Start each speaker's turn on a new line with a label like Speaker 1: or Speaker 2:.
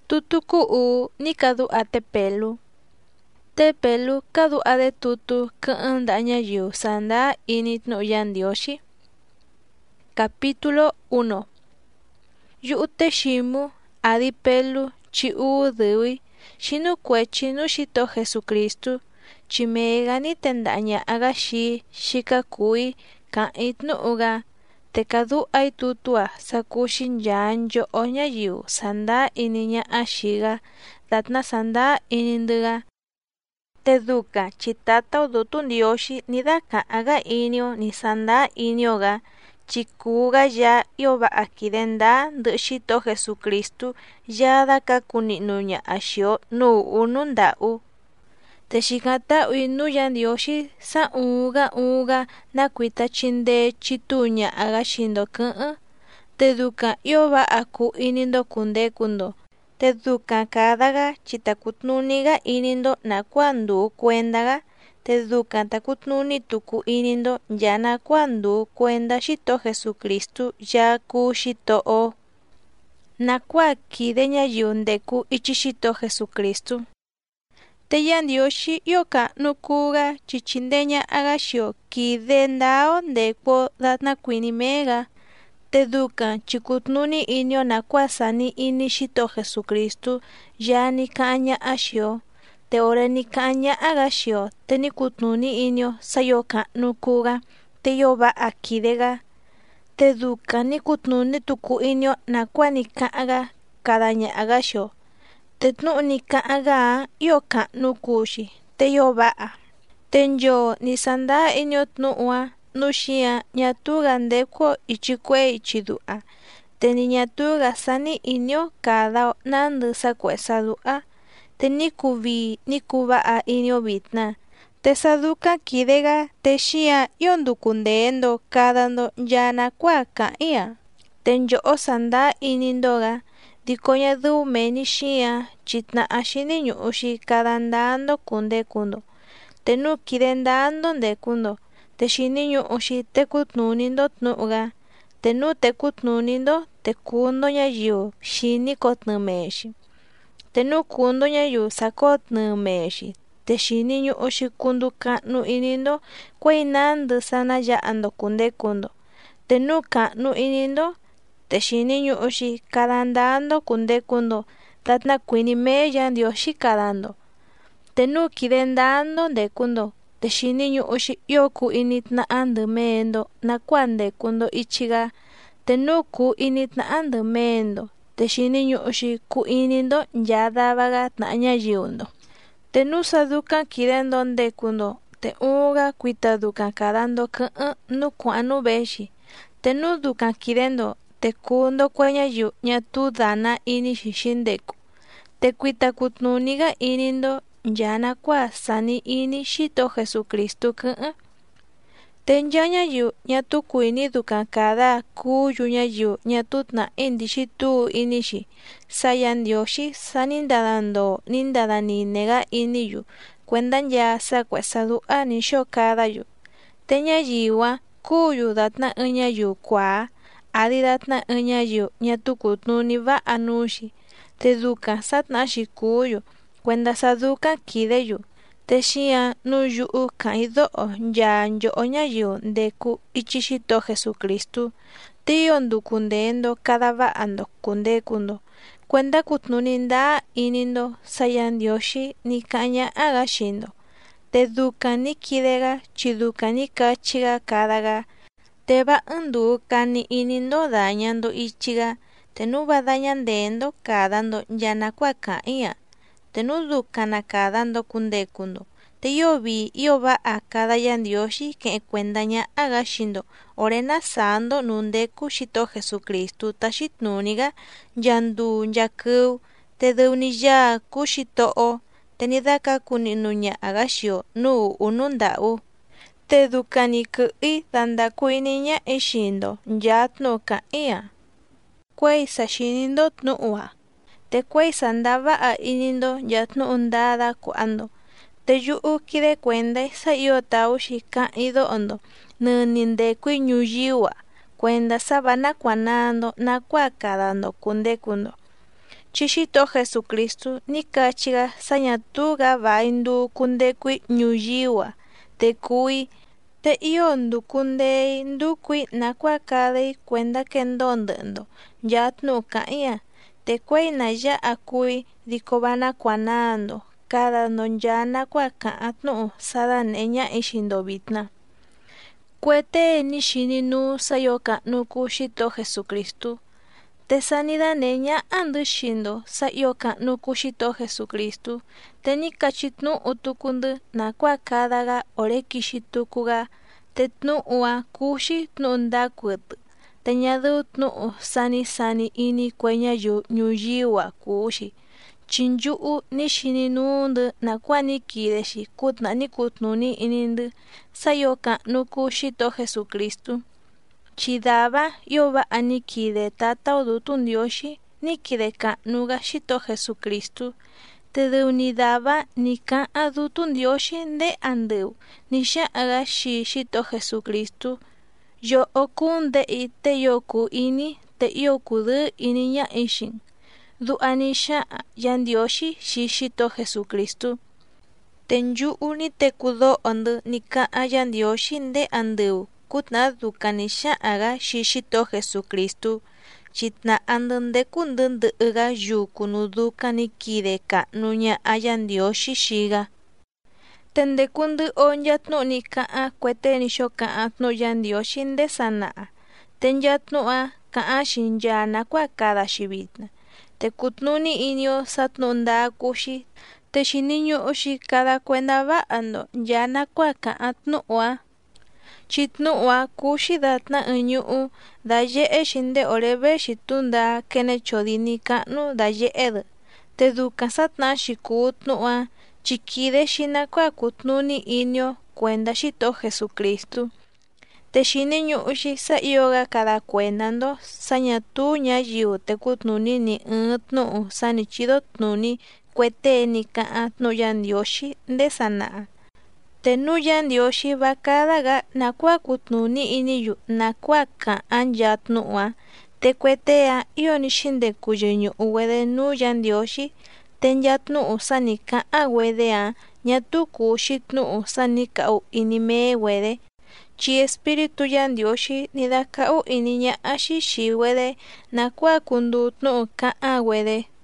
Speaker 1: tutu u ni kadu a tepelu. Tepelu kadu a de tutu ka'an daña yu sanda init no yandioshi. Capítulo 1. Yu te shimu adi pelu chi u dewi shinu kwechi no shito Jesucristo chimega ni tendaña agashi shikakui ka itno uga te kadu ay tutua sakushin yanjo onya yu sanda ininya ashiga datna sanda inindiga te duka chitata udutu ndioshi nidaka aga inio ni sanda inioga chikuga ya yoba akidenda ndishito Jesucristo ya daka kuninunya ashio nu unundau te shikata uinu yandioshi sa uga nakuita chinde chitunya aga shindo ka'an te duka yoba aku inindo kunde kundo te duka kadaga chitakutnuniga inindo nakwandu kuendaga te duka takutnuni tuku inindo ya nakwandu kuenda shito Jesucristo ya ku shito o nakwa kideña yundeku ichishito Jesucristo te yandioshi yoka nukuga chichindeña agashio kidendao ndekwo datna kwinimega te duka chikutnuni inyo nakwa sani ini shito Jesucristo ya nikaña ashio te ore nikaña agashio te nikutnuni inyo sayoka nukuga te yoba akidega te duka nikutnuni tuku inyo nakwa nikaga kadaña agashio te tnu'nika aga yoka nukushi te yoba tenyo ni sanda inyo tnu'ua nushia ñatuga ndekwo ichikue ichidua te ni ñatuga sani inyo kada nandu sakue sadua te nikuvi nikuba'a inyo bitna te saduka kidega te shia yondukundeendo kadando yana kwa ka'ia tenyo sanda inindoga dikoña dume ni shia chitna ashini ñu'ushi kadandando kunde kundo te nu kidendando ndekundo te shini ñu'ushi te kutnunindo tnu'uga te nu te kutnunindo te kundo ñayiu shini kotnumeshi te nu kundo ñayiu sakotnumeshi te shini ñu'ushi kundu ka'nu inindo kueinandu sana ya'ando kunde kundo te nu ka'nu inindo te shini ñu'ushi kadandando kunde kundo datna kuinime yandioshi kadando te nu kidendando ndekundo te shini ñu'ushi yoku initna'andu meendo nakua ndekundo ichiga te nu ku initna'andu meendo te shini ñu'ushi ku inindo yadabaga tnaña yiundo te nu saduka kidendo ndekundo te uga kuita duka kadando ka'an nu kua'nu beshi te nu duka kidendo te kundo kueña yu ñatu dana ini shishindeku te kuita kutnuniga inindo yana kwa sani ini shito Jesucristo ka'an te nyaña yu ñatu kuini duka kada kuyu ñayu ñatu tna indi shitu inishi sayandioshi sanindadando nindadanинega iniyu kuendan ya sakue sadua nisho kada yu te ñayiwa kuyu datna ñayu kwa adi datna ñayu ñatu kutnuni va anushi te duka satna shikuyu kuenda saduka kideyu te shia nu yu'u kaido'o yanyo ñayu ndeku ichishito Jesucristo te yondukundendo kada va'ando kunde kundo kuenda kutnuninda inindo sayandioshi nikaña agashindo te duka nikidega chiduka nikachiga kadaga te ba'anduka ni inindo dañando ichiga te nu va dañandendo kadando yanakua ka'ia te nu duka nakadando kunde kundo te yobi yoba akada yandioshi que kuendaña agashindo ore nasando nundeku shito Jesucristo tashitnuniga yandu yaku te dewni ya kushito'o te nidaka kuninuña agashio nu ununda'u te duka niku'i dandakuiniña ishindo yatnu ka'ia kuei sashinindo tnu'ua te kuei sandaba'a inindo yatnu undada kuando te yu'u kide kuenda sayotaushi ka'ido'ondo nunindekui ñuyiwa kuenda sabana kuanando nakua kadando kunde kundo Chixito Jesucristo nikachiga sañatuga vaindu kundekui ñuyiwa tekui te iyo ndukundei ndukui nakuakadei cuenta kendondendo yatnu ka'ia tekuei naya'a kui dikobana kuanando kada nonyana kuaka'atnu sadaneña'i xindo vitna kuete nixininu sayoka'nu ku xito Jesucristo tesanidaneña andu xindo sayoka'nu ku xito Jesucristo tenikachitnu'u tukundu nakuakadaga ore kixitukuga tetnu'ua kuxi tnu'u ndakutu teñadu tnu'u sani ini kueñayu ñuyiwa kuxi chinyu'u nixininundu nakuanikidexi kutna nikutnuni inindu sayoka'nu ku xito Jesucristo chidava yova'a nikide tata odutu ndioxi nikide ka'nuga xito Jesucristo tedunidava nika'a dutu ndioxi nde andɨu nixa'aga xito Jesucristo yo'o kunde'i teyoku ini te'iyokudɨ iniña'ixin du'a nixa'a yandioxi xito Jesucristo tenyu'u nitekudo'ondɨ nika'a yandioxi nde andɨu kutna duka nixa'aga xito Jesucristo chitna'andɨ ndekundɨ ndɨ'ɨga yukunu duka nikide ka'nu ña'a yandioxi xiga tendekundɨ onyatnu'u nika'a kuete nixoka'atnu yandioxi nde sana'a tenyatnu'a ka'axi nchaa nakuakadaxi vitna tekutnuni inio satnu'u ndakuxi texiniñu'uxi kada kuenda va'ando nchaa nakuaka'atnu'ua chitnu'ua kuxi datna ɨɨn ñu'u daye'exi nde ore vexi tunda kene chodini ka'nu daye'edɨ te dukan satna'axi kuu tnu'ua chikidexi nakua kutnuni inio kuenda xito Jesucristo texiniñu'uxi saiyoga kada kuendando sañatu ñayiu tekutnuni ni ɨɨn tnu'u sanichidotnuni kuete nika'a tnu'u yandioxi nde sana'a te nu yandioxi vakadaga nakua kutnuni iniyu nakua ka'an yatnu'ua te kuetea iyo nixindeku yɨñu'uguede nu yandioxi tenyatnu'u sanika'aguedea ñatu kuxi tnu'u sanika'u inimeguede chi espiritu yandioxi nidaka'u iniña'axi xiiguede nakua kundu tnu'u ka'aguede